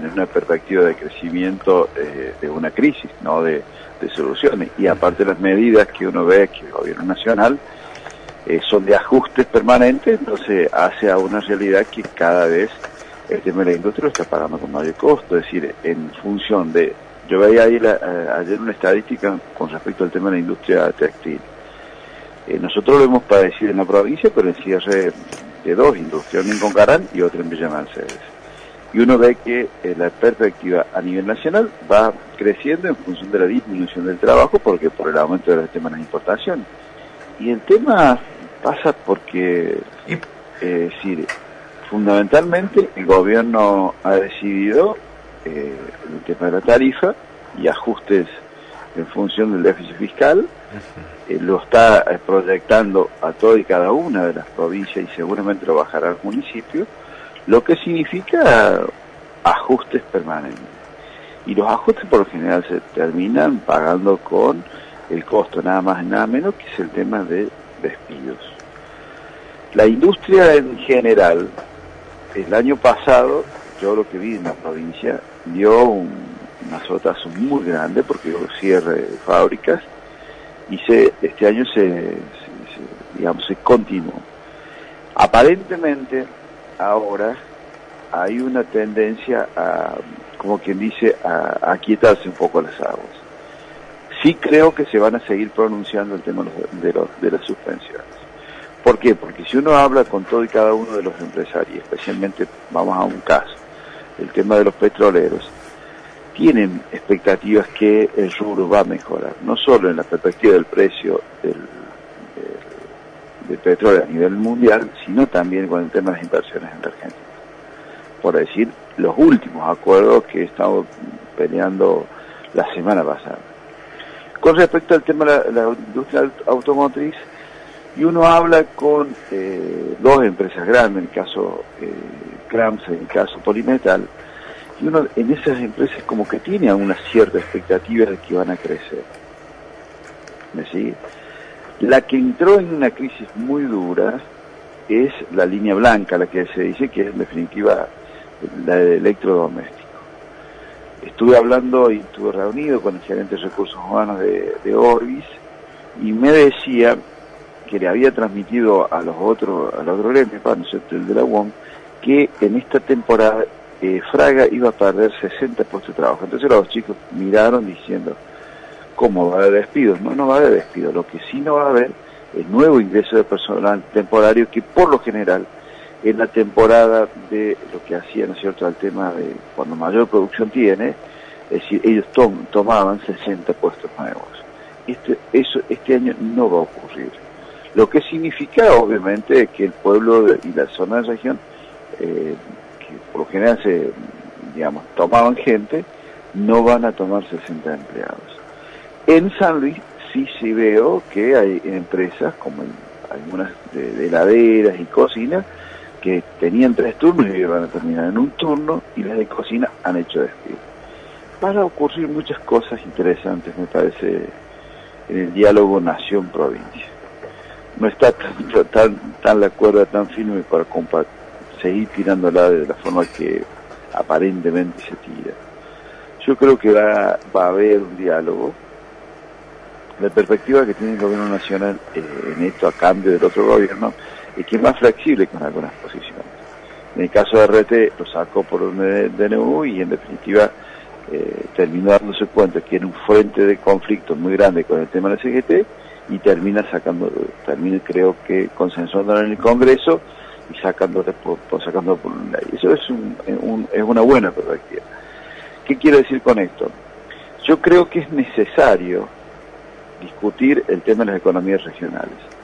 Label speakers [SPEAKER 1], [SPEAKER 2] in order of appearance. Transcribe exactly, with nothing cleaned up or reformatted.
[SPEAKER 1] en una perspectiva de crecimiento eh, de una crisis, no de, de soluciones. Y aparte las medidas que uno ve que el gobierno nacional eh, son de ajustes permanentes, entonces hace a una realidad que cada vez el tema de la industria lo está pagando con mayor costo, es decir, en función de... Yo veía ahí la, eh, ayer una estadística con respecto al tema de la industria textil. Eh, nosotros lo hemos padecido en la provincia por el cierre de dos industrias, una en Concarán y otra en Villa Mercedes. Y uno ve que eh, la perspectiva a nivel nacional va creciendo en función de la disminución del trabajo, porque por el aumento de los temas de las importaciones. Y el tema pasa porque, eh, es decir, fundamentalmente el gobierno ha decidido eh, el tema de la tarifa y ajustes en función del déficit fiscal, eh, lo está eh, proyectando a toda y cada una de las provincias y seguramente lo bajará al municipio, lo que significa ajustes permanentes. Y los ajustes por lo general se terminan pagando con el costo nada más y nada menos, que es el tema de despidos. La industria en general, el año pasado, yo lo que vi en la provincia, dio un, un azotazo muy grande porque hubo cierre de fábricas y se, este año se, se, se, digamos, se continuó. Aparentemente, ahora hay una tendencia a, como quien dice, a, a aquietarse un poco las aguas. Sí creo que se van a seguir pronunciando el tema de, los, de, los, de las suspensiones. ¿Por qué? Porque si uno habla con todo y cada uno de los empresarios, especialmente, vamos a un caso, el tema de los petroleros, tienen expectativas que el rubro va a mejorar, no solo en la perspectiva del precio del, del, del petróleo a nivel mundial, sino también con el tema de las inversiones en la Argentina. Por decir, los últimos acuerdos que estamos peleando la semana pasada. Con respecto al tema de la, la industria automotriz, y uno habla con eh, dos empresas grandes, en el caso eh, Cramsa y en el caso Polimetal, y uno en esas empresas como que tiene una cierta expectativa de que van a crecer. ¿Me sigue? La que entró en una crisis muy dura es la línea blanca, la que se dice que es en definitiva la de electrodoméstico. Estuve hablando y estuve reunido con el gerente de recursos humanos de, de Orbis y me decía que le había transmitido a los otros, al otro gremio, ¿no es cierto?, el de la U O M, que en esta temporada eh, Fraga iba a perder sesenta puestos de trabajo. Entonces los chicos miraron diciendo, ¿cómo va a haber despidos? No, no va a haber despidos. Lo que sí no va a haber es nuevo ingreso de personal temporario, que por lo general en la temporada de lo que hacían, ¿no es cierto?, al tema de cuando mayor producción tiene, es decir, ellos tom, tomaban sesenta puestos nuevos. Este, eso este año no va a ocurrir. Lo que significa, obviamente, que el pueblo de, y la zona de región, eh, que por lo general se, digamos, tomaban gente, no van a tomar sesenta empleados. En San Luis sí sí veo que hay empresas, como en algunas de, de heladeras y cocinas, que tenían tres turnos y van a terminar en un turno, y las de cocina han hecho despido. Van a ocurrir muchas cosas interesantes, me parece, en el diálogo nación-provincia. No está tan, tan, tan la cuerda tan firme para seguir tirándola de la forma que aparentemente se tira. Yo creo que va, va a haber un diálogo. La perspectiva que tiene el gobierno nacional eh, en esto, a cambio del otro gobierno, es que es más flexible con algunas posiciones. En el caso de R T lo sacó por un D N U y en definitiva eh, terminó dándose cuenta que era un frente de conflicto muy grande con el tema de la C G T, y termina sacando, termina creo que consensuándolo en el Congreso y sacándolo por, por, sacándolo por una ley. Eso es, un, un, es una buena perspectiva. ¿Qué quiero decir con esto? Yo creo que es necesario discutir el tema de las economías regionales.